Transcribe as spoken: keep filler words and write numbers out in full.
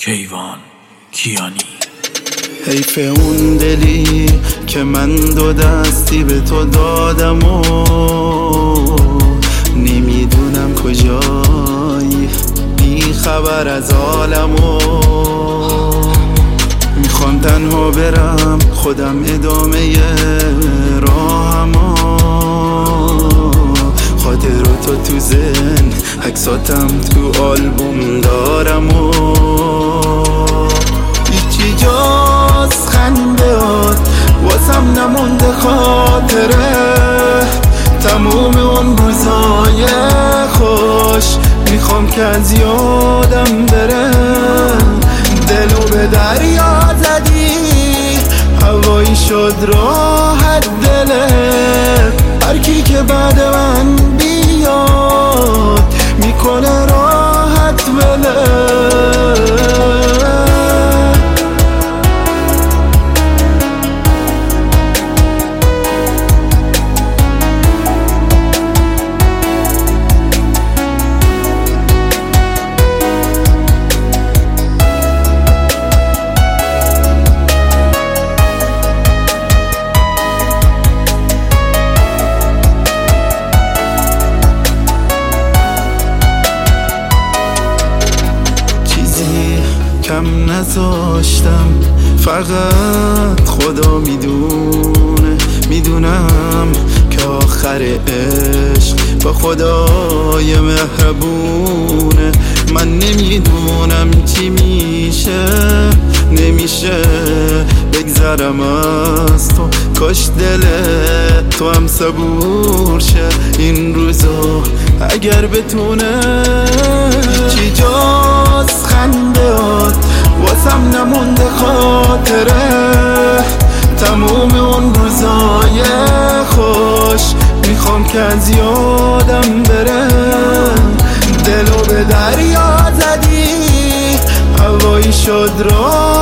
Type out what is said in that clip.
کیوان کیانی. حیف اون دلی که من دو دستی به تو دادم و نمیدونم کجایی، بی خبر از عالم و میخوام تنها برم خودم ادامه راهم، خاطر تو تو ذهن عکساتم تو آلبوم دارم و هیچی جز خندهات واسم نمونده خاطره، تموم اون روزای خوش میخوام که از یادم بره. دلو به دریا زدی هوایی شد راحت دلت، هر کی که بعد من بیاد میکنه راحت بله. کم نذاشتم، فقط خدا میدونه، میدونم که آخر عشق با خدای مهربونه. من نمیدونم چی میشه، نمیشه بگذرم از تو، کاش دل تو هم صبور شه این روزا اگر بتونه. هیچی جز خندهات واسم نمونده خاطره، تموم اون روزای خوش میخوام که از یادم بره. دلو به دریا زدی هوایی شد را